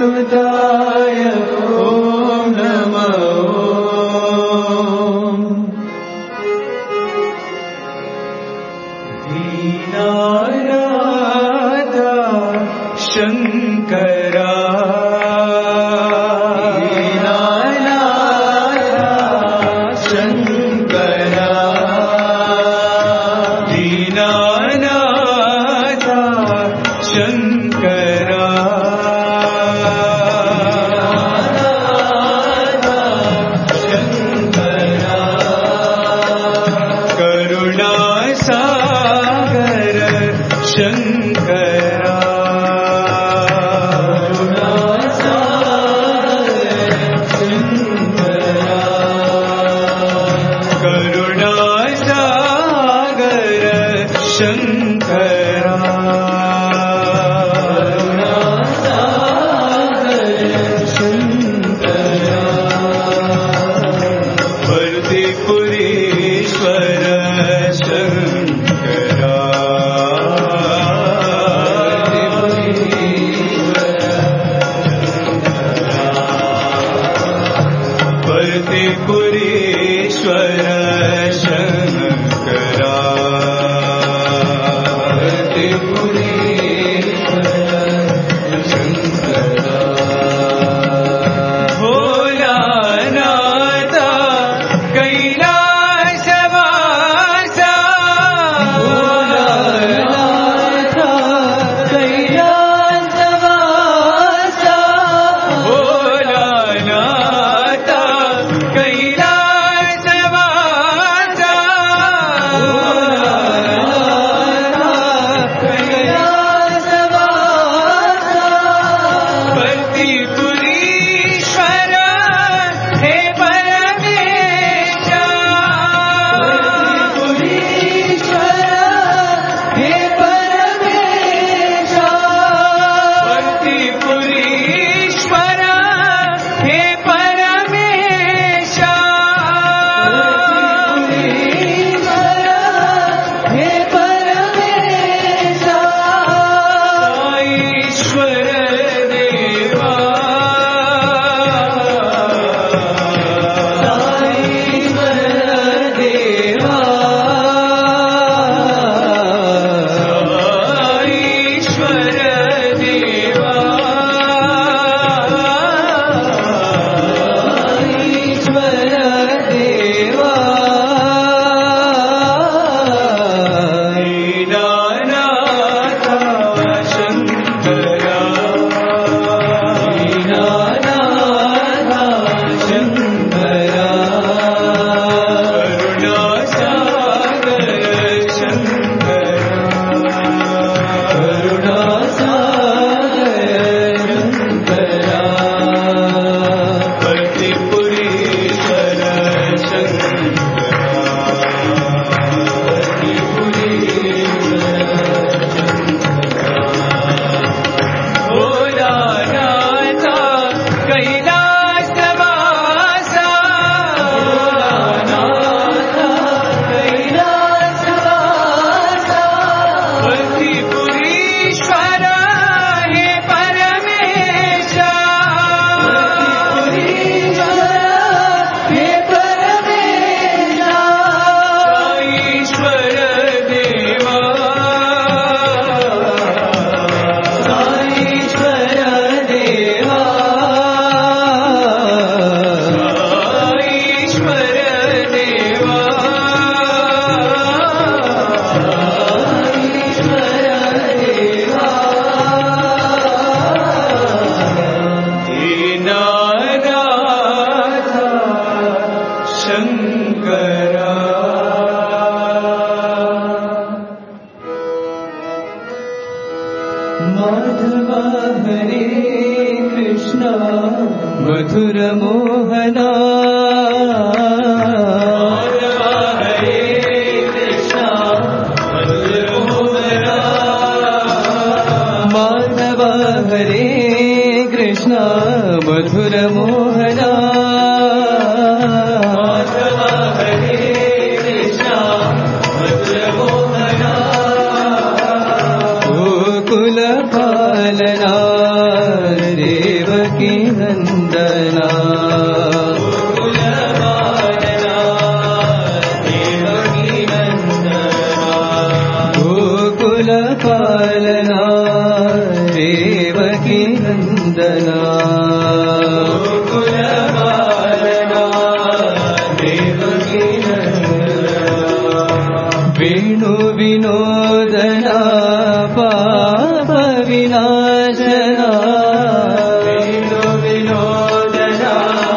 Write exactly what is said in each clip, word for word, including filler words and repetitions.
अच्युताय ॐ नमः दीनानाथ शंकरा मधुर मोहना माधव हरे कृष्ण मधुर मोहना माधव हरे कृष्ण मधुर मोहना गोकुल पालना देव देवकी नंदना गोकुल पालना देवकी नंदना गोकुल पालना देवकी नंदना वेणु विनोदना पाप विनाशना वेणु विनोदना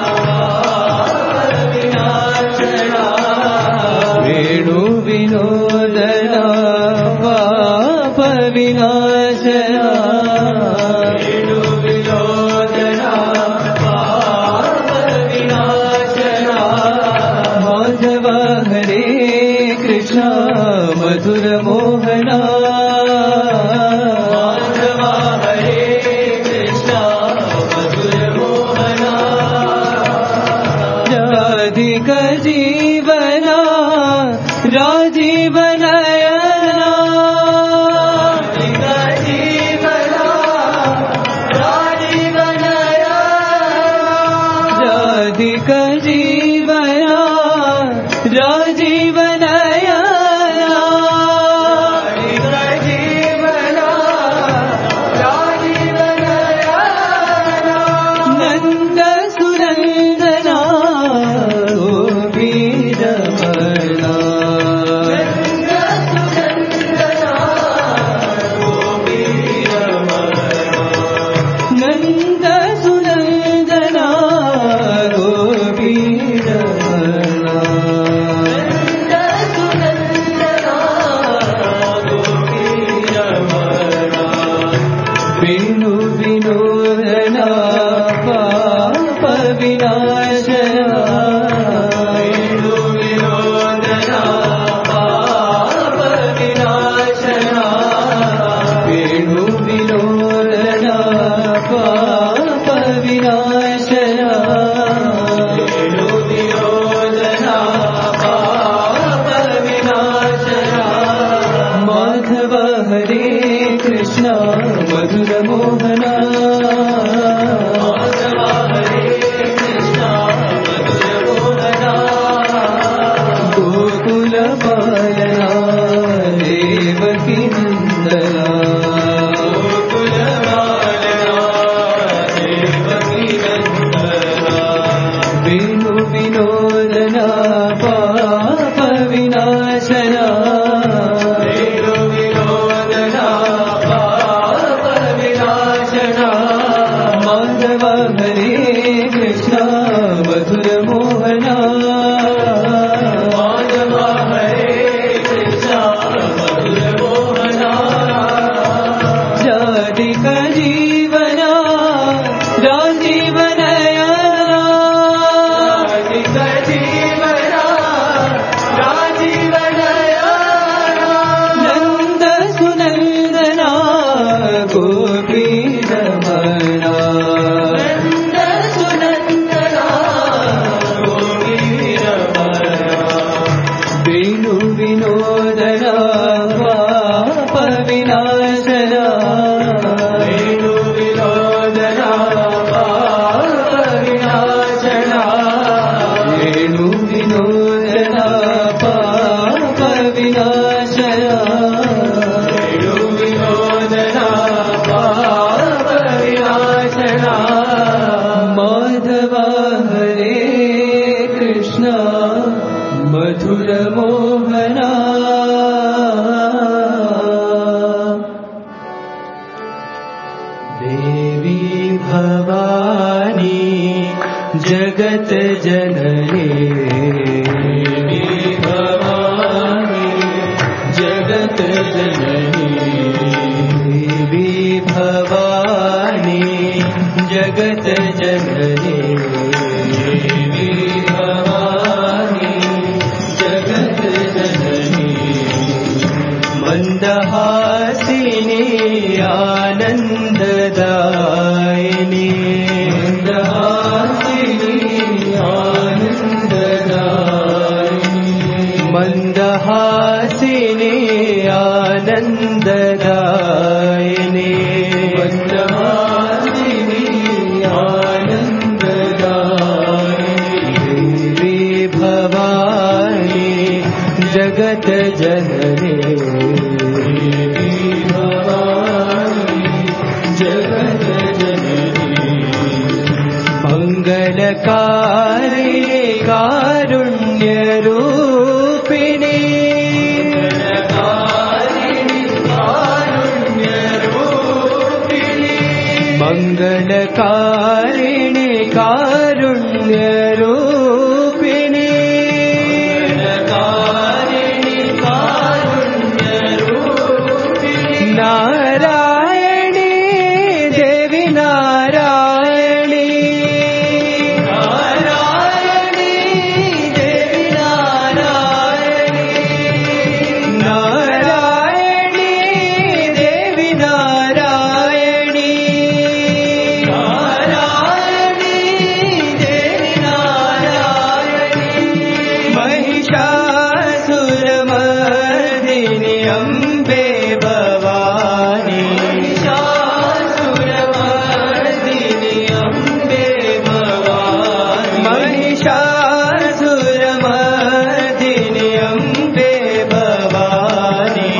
पाप विनाशना वेणु विनोदना पाप विनाशना वेणु विनोदना पाप विनाशना माधव हरे कृष्ण मधुर मोहना माधव हरे कृष्ण मधुर मोहना राधिका जीवना राजीवनयना राधिका जीवना राजीवनयना राधिका जीवना राजीवनयना नंद सुनंदना गोपीरमणा नंद सुनंदना गोपीरमणा वेणु विनोदना पाप विनाशना वेणु विनोदना पाप विनाशना वेणु विनोदना पाप विनाशना वेणु विनोदना पाप विनाशना माधव हरे कृष्ण मधुर मोहना माधव हरे कृष्ण मधुर मोहना गोकुल पालना देवकी नंदना गोकुल पालना देवकी नंदना वेणु विनोदना पाप विनाशना वेणु विनोदना पाप विनाशना माधव हरे कृष्ण मधुर मोहना माधव हरे कृष्ण मधुर मोहना राधिका जीवना राजीवनयना राधिका जीवना राजीवनयना नंद सुनंदना गोपीरमणा नंद सुनंदना गोपीरमणा वेणु विनोदना पाप विनाशना वेणु विनोदना पाप विनाशना वेणु विनोदना पाप विनाशना वेणु विनोदना पाप विनाशना माधव हरे कृष्ण मधुर मोहना देवी भवानी जगत जननी देवी भवानी जगत जननी देवी भवानी जगत जननी देवी भवानी जगत जननी मंदहासिनी आनंददायिनी मंदहासिनी आनंददायिनी मंदहासिनी आनंददायिनी मंदहासिनी जगत जननी देवी भवानी जगत जननी मंगलकारी कारुण्य रूपिणी मंगलकारिणी कारुण्य रूपिणी कारिणी कारुण्य रूपिणी नारायणी देवी नारायणी नारायणी देवी नारायणी नारायणी देवी नारायणी महिषासुरमर्दिनि अम्बे भवानी महिषासुरमर्दिनि अम्बे भवानी महिषासुरमर्दिनि अम्बे भवानी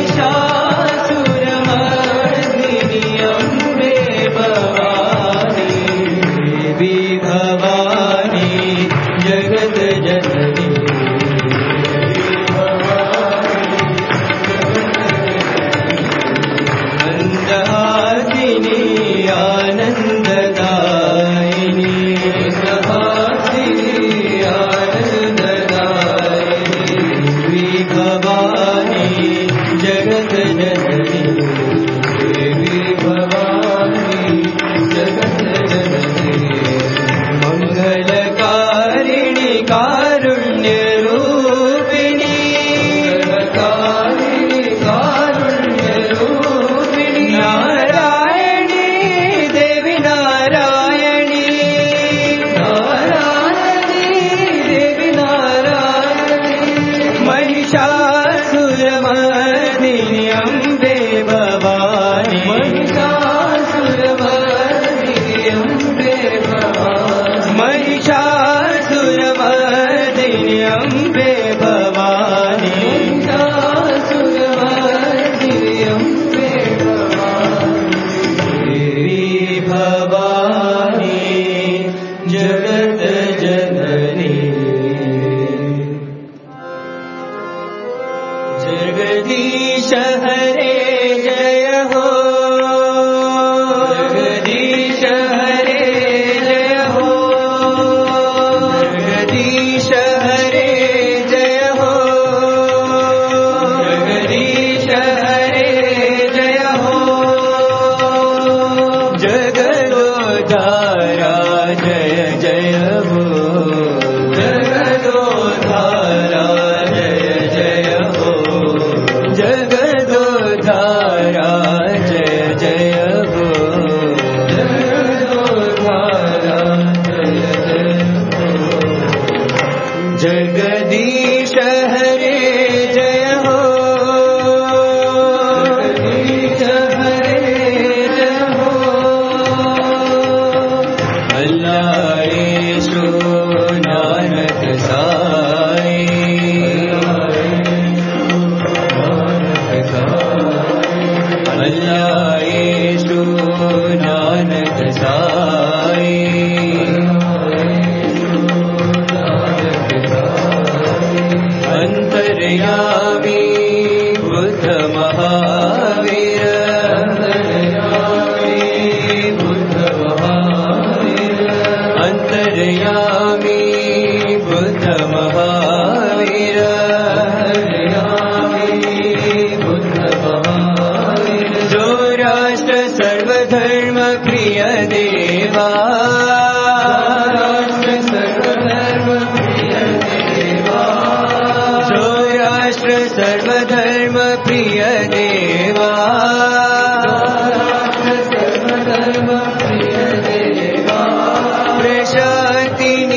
महिषासुरमर्दिनि अम्बे भवानी देवी भवानी जगत जननी हासिनी आनंददायिनी हासिनी आनंददायिनी देवी भवानी जगत जननी देवी भवानी जगत जननी मंगलकारिणी कारुण्य रूपिणी कारिणी कारुण्य रूपिणी नारायणी देवी नारायणी नारायणी देवी नारायणी महिषासुरमर्दिनि अम्बे भवानी महिषासुरमर्दिनि अम्बे भवानी महिषासुरमर्दिनि अम्बे भवानी महिषासुरमर्दिनि अम्बे देवी भवानी जगत जननी जगदीश हरे जय हो जगदीश हरे जय हो जगदीश हरे जय हो जगदीश हरे जय हो जगदोधारा जय जय हो जगदोधारा जय जय हो जगदोधारा जय जय हो जगदोधारा जय जय हो जगदीश हरे जय हो जगदीश हरे जय हो अल्लाह ईशो नानक साई अल्लाह ईशो नानक साई अंतर्यामी बुद्ध महावीर अंतर्यामी बुद्ध महावीर अंतर्यामी बुद्ध महावीर अंतर्यामी बुद्ध महावीर जो राष्ट्र सर्वधर्म प्रिय देवा राष्ट्र सर्वधर्म प्रिय देवा जो राष्ट्र सर्वधर्म प्रिय देवा राष्ट्र सर्वधर्म प्रिय देवा प्रशांति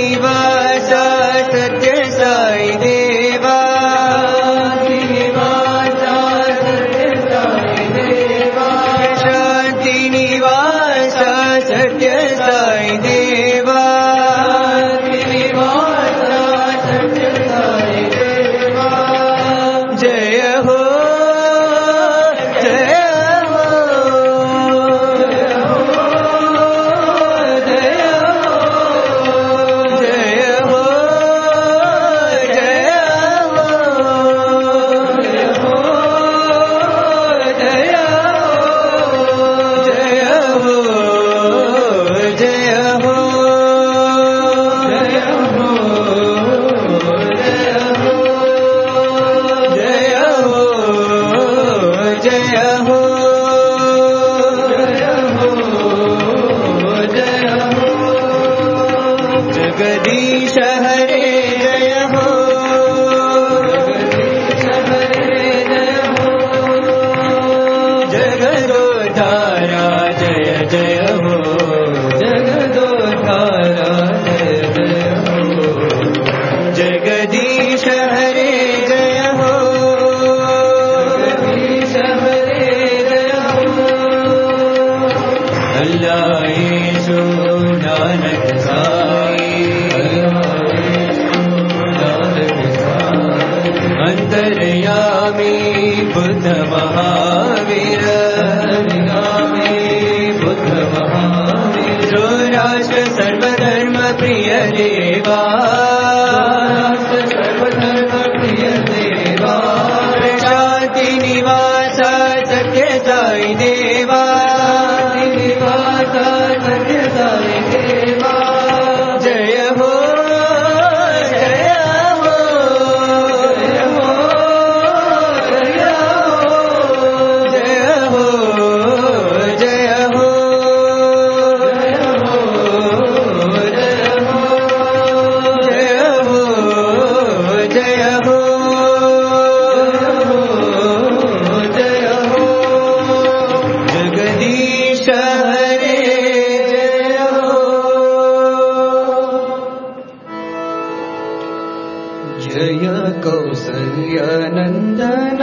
जगदीश हरे जय हो, जगदीश हरे जय हो, जगदोद्धारा जय जय हो, जगदोद्धारा जय जय हो, जगदीश हरे जय हो, जगदीश हरे जय हो। अल्लाह यीशु नानक साई, अंतर्यामी बुद्ध महावीर, अंतर्यामी बुद्ध महावीर, जो राष्ट्र सर्वधर्म प्रिय देवा, राष्ट्र सर्वधर्म प्रिय देवा, शांति निवास सत्य साई देवा, निवास सत्य साई देवा, जय हो जय हो जय हो जय हो जय हो जय हो जय हो जय हो जय हो जय हो, जगदीश हरे जय हो। जय कौसल्यानंदन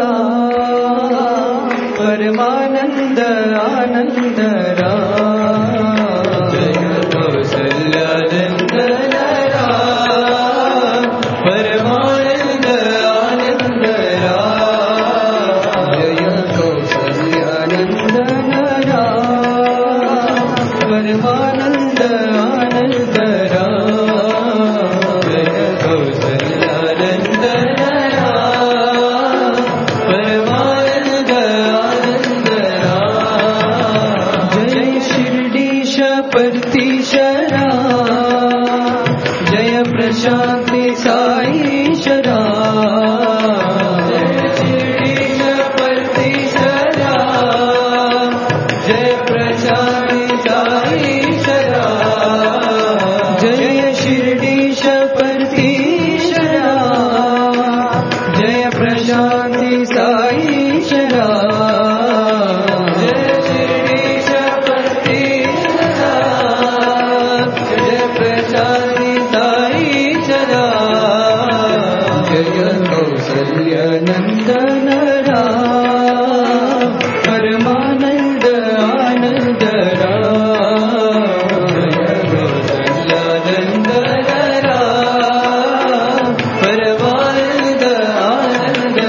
राम, परमानंद आनंद राम, जय कौसल्यानंदन राम, परमानंद आनंद राम, जय कौसल्यानंदन राम, परमानंद आनंद राम, जय कौसल्यानंदन राम, परमानंद आनंद राम, जय शिर्डीश परतीश राम, जय प्रशांति साईश राम, जय शिर्डीश परतीश राम, जय प्रशांति साईश राम, जय शिर्डीश परतीश राम, जय प्रशांति साईश राम, जय शिर्डीश परतीश राम, जय प्रशांति साईश राम, जय कौसल्यानंदन राम, परमानंद आनंद राम, जय कौसल्यानंदन राम, परमानंद आनंद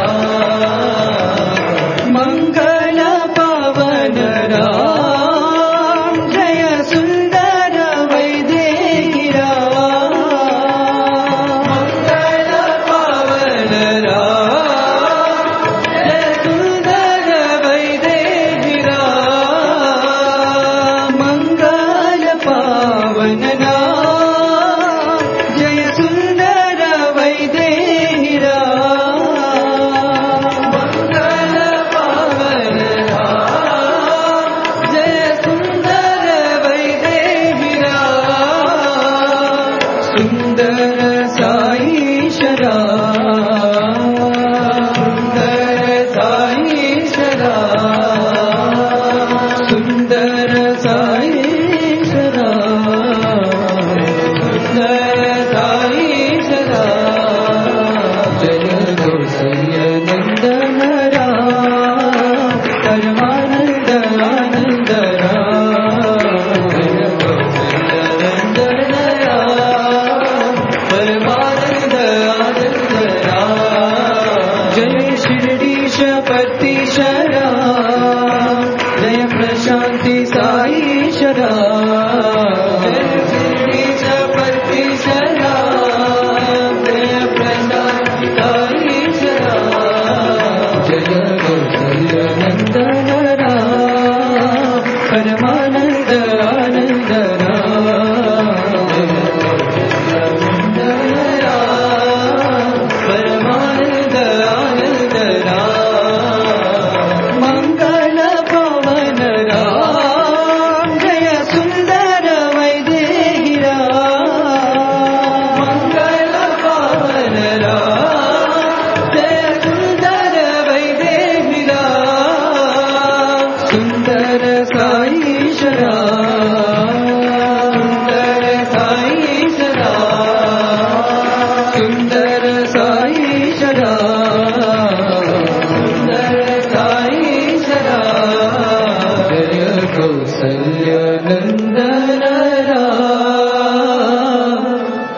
राम, मंगल पावन राम, जय सुंदर वैदेही राम, मंगल पावन राम, जय सुंदर वैदेही राम, मंगल पावन राम, जय सुंदर वैदेही राम, मंगल पावन राम, जय सुंदर वैदेही राम, सुंदर साईश राम, सुंदर साईश राम, सुंदर साईश राम, सुंदर साईश राम, जय कौसल्यानंदन राम, परमानंद आनंद राम, जय कौसल्यानंदन राम,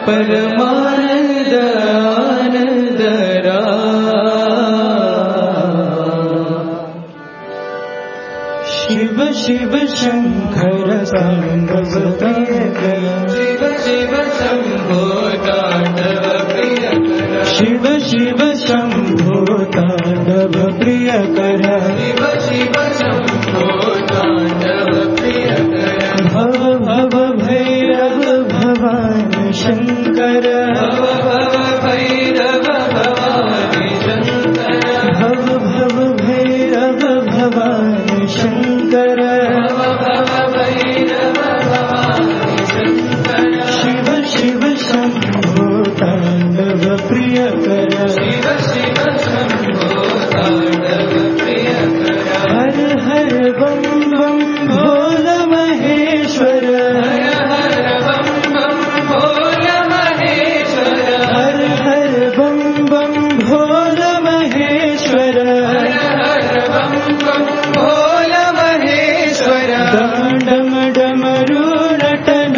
परमानंद आनंद शिव शिव शंकर तांडव प्रियकर शिव शिव शंभो तांडव प्रियकर शिव शिव शंभो तांडव प्रियकर शिव शिव शंभो तांडव प्रियकर भव भव भैरव भवानी शंकर भव भव भैरव भवानी शंकर भव भव भैरव भवानी शंकर भव भव भैरव भवानी शंकर शिव शिव शंभो तांडव प्रियकर शिव शिव शंभो तांडव प्रियकर हर हर बम बम भोल महेश्वर हर हर बम बम भोल महेश्वर हर हर बम बम भोल महेश्वर हर हर बम बम भोल महेश्वर डम डम डमरू नटन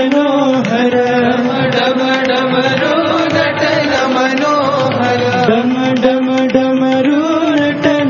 मनोहर डम डमरू नटन मनोहर डम डम डमरू नटन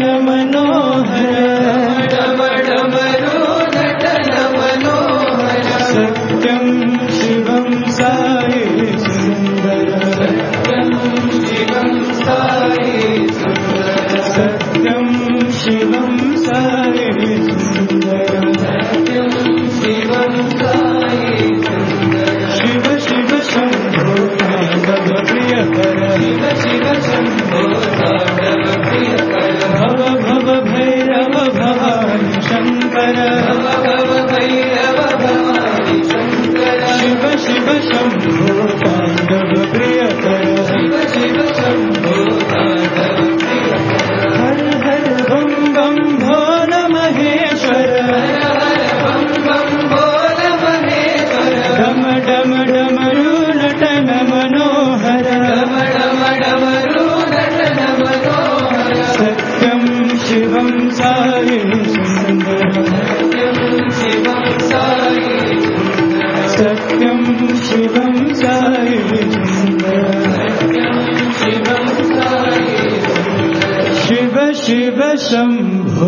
मनोहर डम डमरू नटन मनोहर सत्यं शिवं साई सुंदर सत्यं शिवं साई सुंदर सत्यं शिवं साई सुंदर सत्यं शिवं साई सुंदर शिव शिव शंभो तांडव प्रियकर शिव शिव शंभो तांडव प्रियकर भव भव भैरव भवानी शंकर भव भव भैरव भवानी शंकर शिव शिव शंभो तांडव प्रियकर शिव शिव शंभो तांडव प्रियकर हर हर बम बम भोल महेश्वर हर हर बम बम भोल महेश्वर डम डम डमरू नटन मनोहर डम डम डमरू नटन मनोहर सत्यं शिवं साई सुंदर सत्यं शिवं साई सुंदर सत्यं शिवं साई सुंदर सत्यं शिवं साई सुंदर शिव शिव शंभो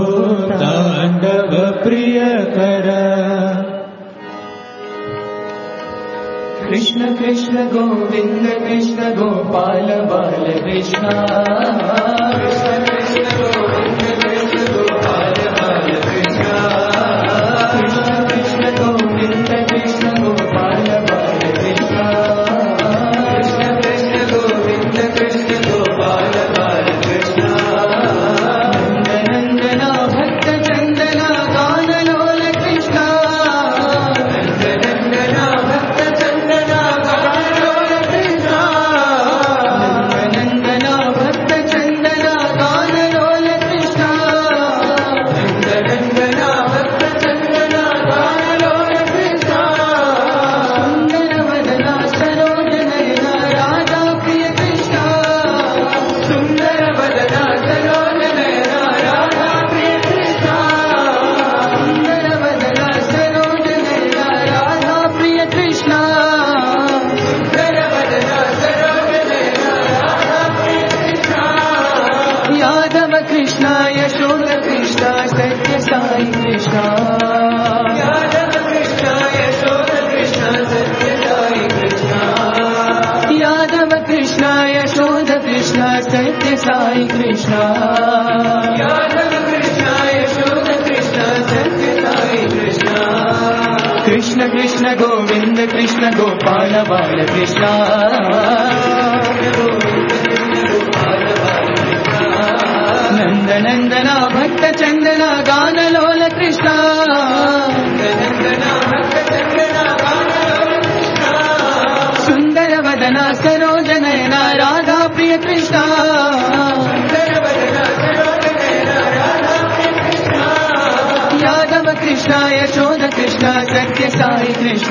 तांडव प्रियकर कृष्ण कृष्ण गोविंद कृष्ण गोपाल बाल कृष्ण कृष्ण कृष्ण गोविंद कृष्ण गोपाल बाल कृष्ण कृष्ण कृष्ण गोविंद कृष्ण गोपाल बाल कृष्ण कृष्ण कृष्ण गोविंद कृष्ण गोपाल बाल कृष्ण नंदनंदना भक्त चंदना गान लोल कृष्ण नंदनंदना भक्त चंदना गान लोल कृष्ण नंदनंदना भक्त चंदना गान लोल कृष्ण नंदनंदना भक्त चंदना गान लोल कृष्ण सुंदर वदना सरोज नयना राधा प्रिय कृष्ण सुंदर वदना सरोज नयना राधा प्रिय कृष्ण सुंदर वदना सरोज नयना राधा प्रिय कृष्ण सुंदर वदना सरोज नयना राधा प्रिय कृष्ण यादव कृष्ण यशोद कृष्ण सत्य साई कृष्ण यादव कृष्ण यशोद कृष्ण सत्य साई कृष्ण यादव कृष्ण यशोद कृष्ण सत्य साई कृष्ण यादव कृष्ण यशोद कृष्ण सत्य साई कृष्ण कृष्ण कृष्ण गोविंद कृष्ण गोपाल बाल कृष्ण नंदनंदना भक्त चंदना गान लोल कृष्ण नंदनंदना भक्त चंदना गान लोल कृष्ण सुंदर वदना सरोज नयना राधा प्रिय कृष्ण सुंदर वदना सरोज नयना राधा प्रिय कृष्ण यादव कृष्ण यशोद कृष्ण सत्य साई कृष्ण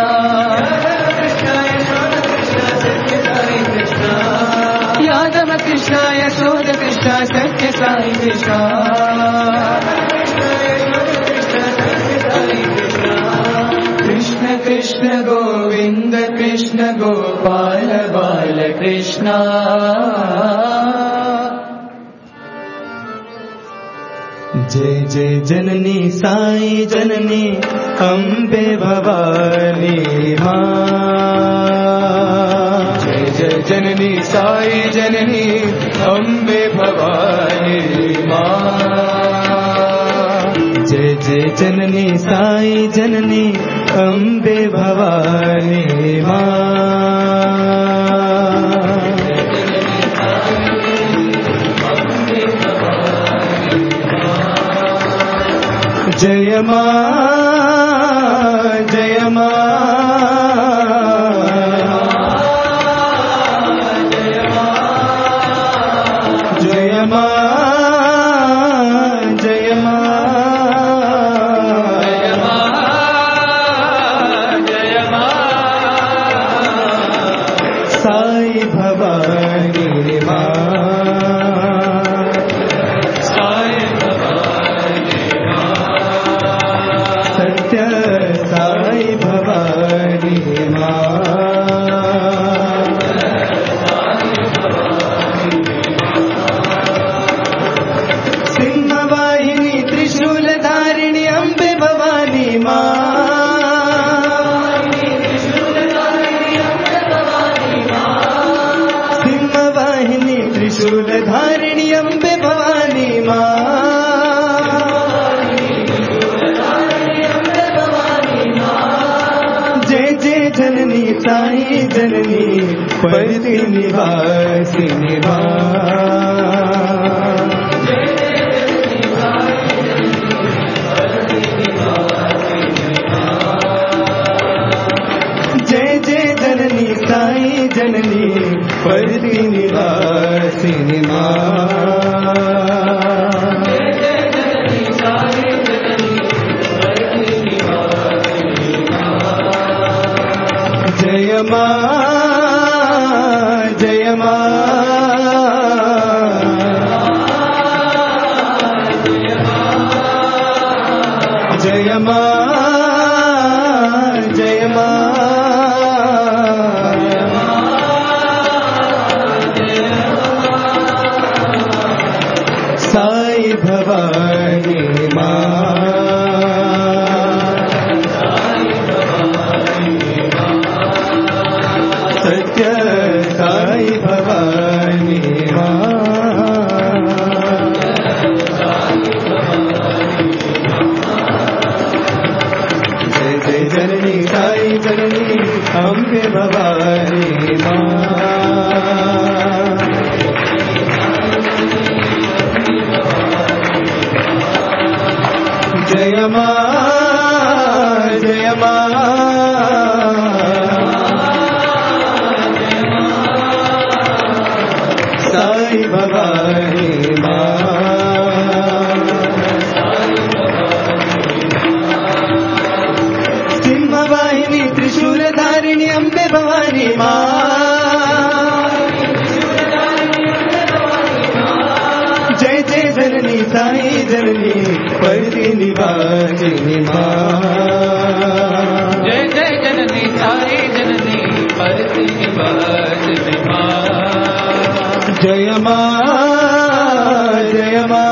यादव कृष्ण यशोद कृष्ण सत्य साई कृष्ण कृष्ण कृष्ण गोविन्द कृष्ण गोपाल बाल कृष्ण जय जय जननी साई जननी अम्बे भवानी माँ जय जय जननी साई जननी अम्बे भवानी माँ जय जय जननी साई जननी अम्बे भवानी माँ जय माँ जय माँ जय माँ जय माँ जय माँ जय माँ साई भवानी माँ साई भवानी माँ सिंहवाहिनी त्रिशूल धारिणी अम्बे भवानी माँ सिंहवाहिनी त्रिशूल धारिणी अम्बे भवानी माँ जननी साई जननी परिति निवासिनी माँ जय जय जननी साई जननी परिति निवासिनी माँ जय माँ जय माँ जय माँ जय माँ साई भवानी माँ सत्य साई भवानी माँ जय जय जननी साई जननी अम्बे भवानी माँ जय माँ जय माँ साई भवानी माँ सिंहवाहिनी त्रिशूल धारिणी अम्बे भवानी माँ जय जय जननी साई जननी परिति निवासिनी माँ जय जय जननी साई जननी परिति निवासिनी माँ जय माँ जय माँ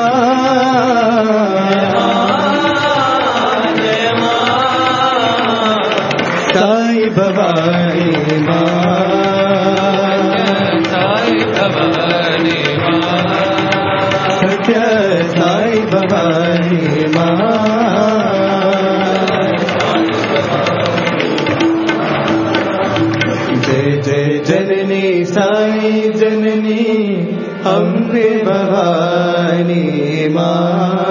जय माँ साई भवानी माँ साई भवानी माँ सत्य साई भवानी माँ जय जय जननी साई जननी अम्बे भवानी माँ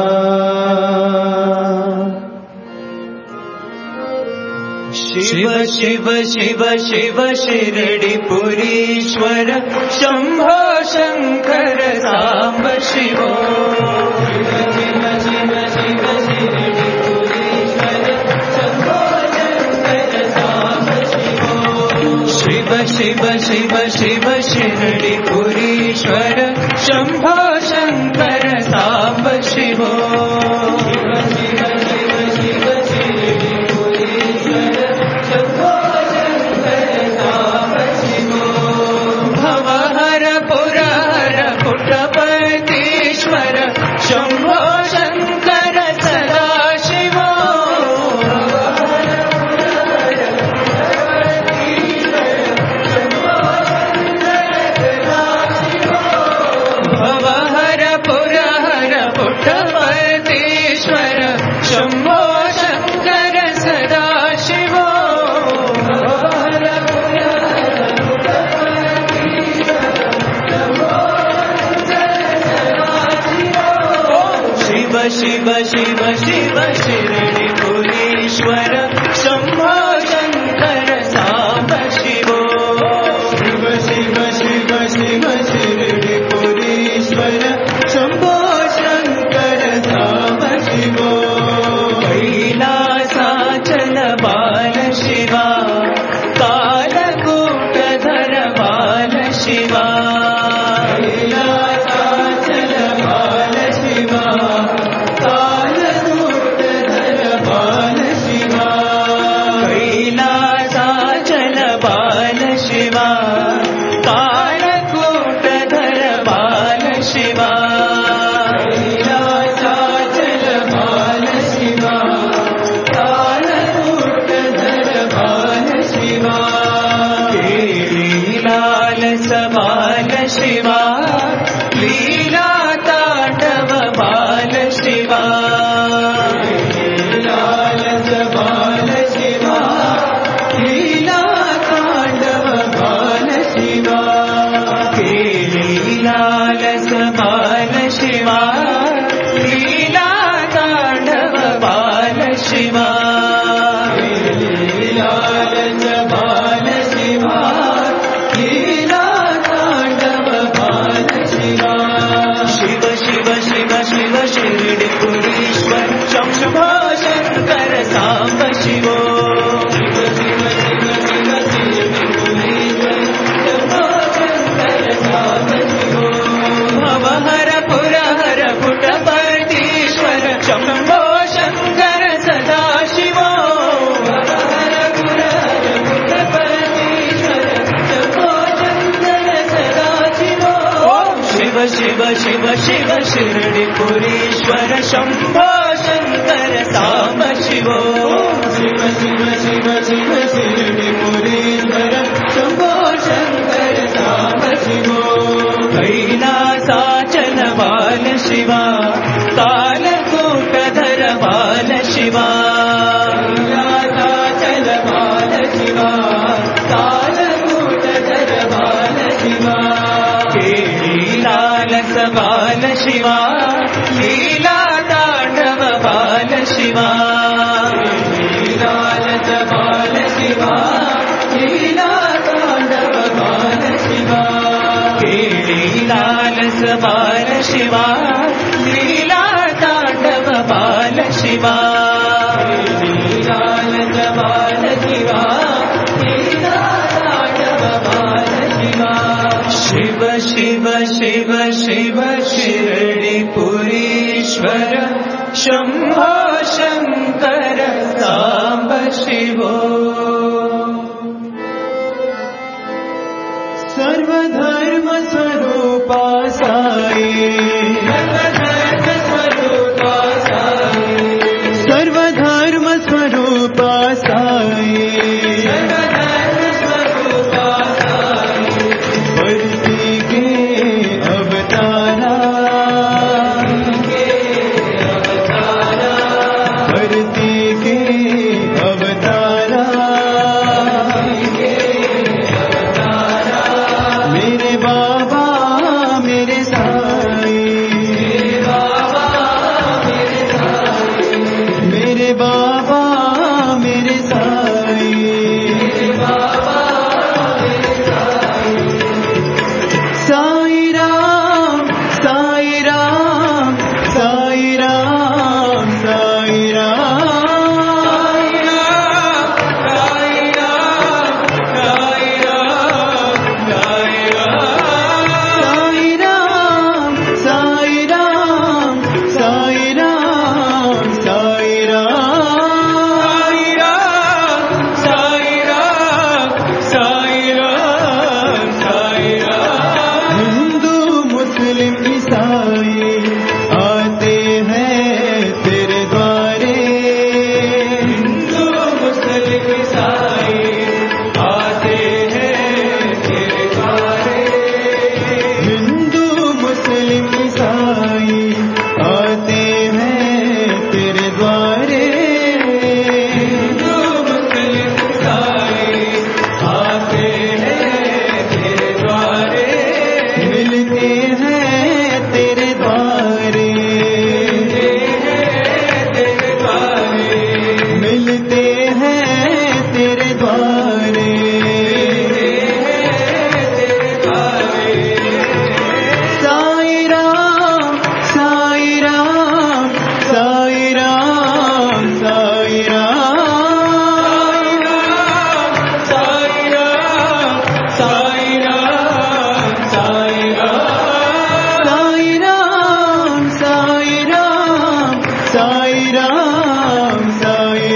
शिव शिव शिव शिव शिरडी पुरीश्वर शंभो शंकर सांब शिवो शिव शिव शिव शिरडी पुरीश्वर शंभो शंकर सांब शिवो शिव शिव शिव शिव शिरडी पुरीश्वर शंभो शंकर सांब शिवो शिव शिव शिव शिव शिरडी पुरीश्वर शिव शिव शिव शिरडिपुरीश्वर शम्भो शङ्कर साम्ब शिवो शिव शिव शिव शिव शिरडिपुरीश्वर शम्भो शङ्कर साम्ब शिवो कैलासाचल बाल शिवा कालकूटधर बाल शिवा शिव शिव शिव शिरडिपुरीश्वर शम्भो शङ्कर साम्ब शिवो शिव शिव शिव शिव शिरडिपुरीश्वर शम्भो शङ्कर साम्ब शिवो कैलासाचल बाल शिवा कालकूटधर बाल शिवा कैलासाचल बाल शिवा कालकूटधर बाल शिवा लालस बाल शिवा लीला तांडव बाल शिवा लालस बाल शिवा लीला तांडव बाल शिवा लालस बाल शिवा लीला तांडव बाल शिवा लालस बाल शिवा लीला तांडव बाल शिवा शिव शिव शिव शिव शिरडिपुरीश्वर शम्भो शङ्कर साम्ब शिवो सर्वधर्म स्वरूपा साई सर्वधर्म स्वरूपा साई सर्वधर्म स्वरूपा साई मेरे बाबा मेरे साईं द्वारे साई राम साई राम साई राम साई राम साई राम साई राम साई राम साई राम साई राम साई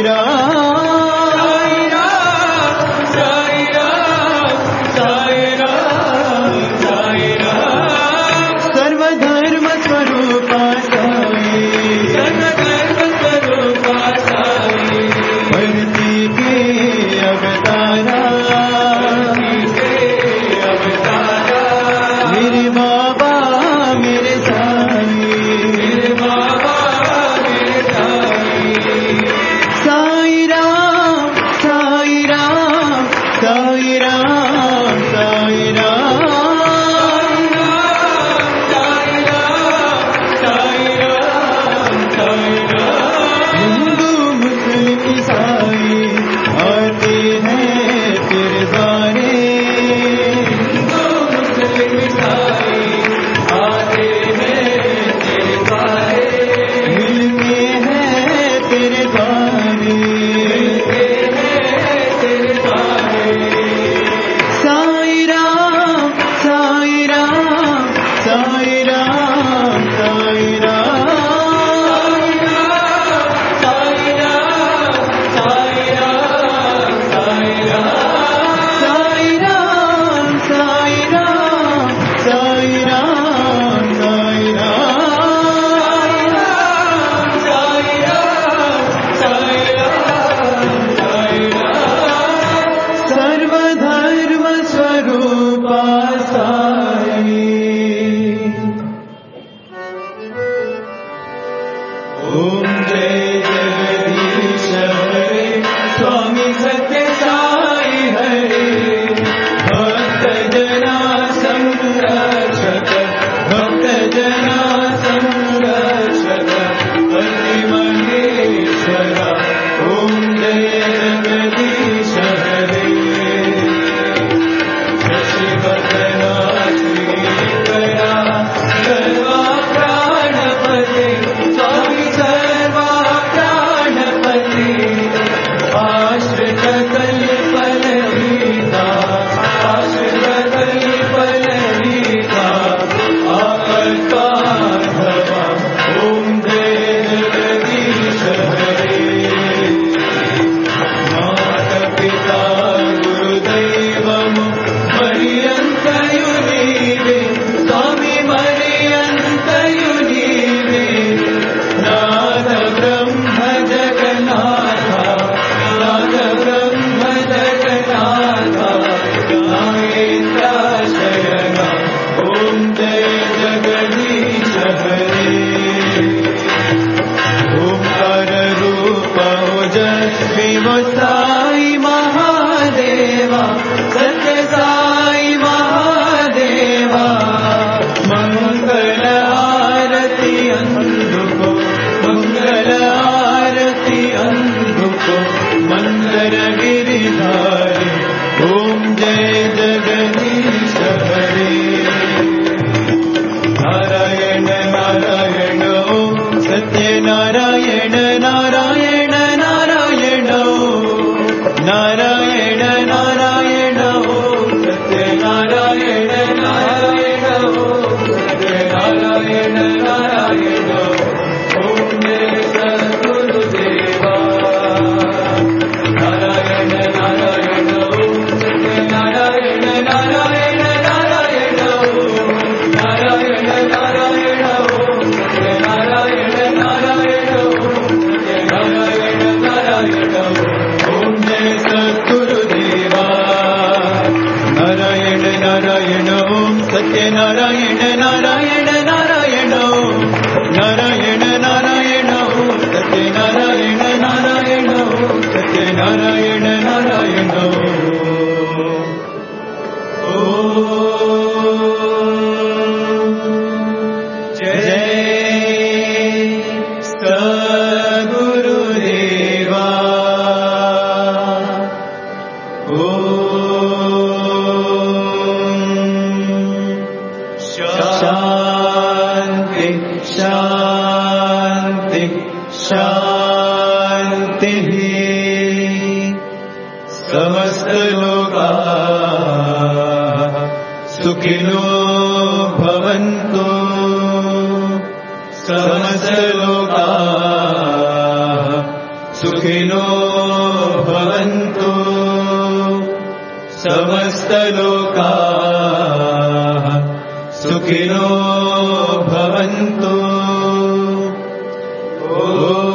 राम सर्वधर्म स्वरूपा साई सर्वधर्म स्वरूपा साई भक्ति के अवतारा मेरे बाबा मेरे साई मेरे बाबा मेरे साई साई राम साई राम साई राम साई राम हिंदू मुस्लिम ईसाई आते हैं तेरे द्वारे हिंदू मुस्लिम ईसाई आते हैं तेरे द्वारे मिलते हैं तेरे द्वारे मिलते हैं तेरे द्वारे साई राम साई राम साई राम साई राम साई राम साई राम साई राम साई राम साई राम साई राम सर्वधर्म स्वरूपा साई ओम जय जगदीश हरे स्वामी सत्य साई हरे भक्त जना संरक्षक भक्त जना संरक्षक पति महेश्वर ओम जय जगदीश हरे शशिवदना श्रीकरा सर्वा प्राणपते स्वामी सर्वा प्राणपते आश्रित कल्पलहिता आश्रित कल्पलहिता आपत्काधवा ओम जय जगदीश हरे माता पिता गुरुदैवं मरियन्तयुनीवे स्वामी मरियन्तयुनीवे नाथ ब्रह्म जगन्नाथ नाथ ब्रह्म जगन्नाथ नागेन्द्र शयन ओम जय जगदीश हरे ओंकार रूप ओजस्वी वो साई महादेवा सत्य साई महादेवा मंगल आरती अंधुको मंगल आरती अंधुको मंदर गिरिधारी ओम जय जगदीश हरे नारायण नारायण ओम सत्य नारायण नारायण नारायण नारायण नारायण ओम सत्य नारायण नारायण ओम सत्य नारायण नारायण ओम जय सद्गुरुदेवा नारायण नारायण ओम सत्य नारायण नारायण नारायण ओम नारायण नारायण ओम सत्य नारायण नारायण ओम सत्य नारायण नारायण ओम जय सद्गुरुदेवा नारायण नारायण ओम सत्य नारायण नारायण नारायण ओम नारायण नारायण ओम सत्य नारायण नारायण ओम सत्य नारायण नारायण ओम जय सद्गुरुदेवा शान्ति शान्ति शान्तिः समस्तलोकाः सुखिनो भवन्तु समस्तलोकाः सुखिनो भवन्तु समस्तलोकाः सुखिनो भवन्तु।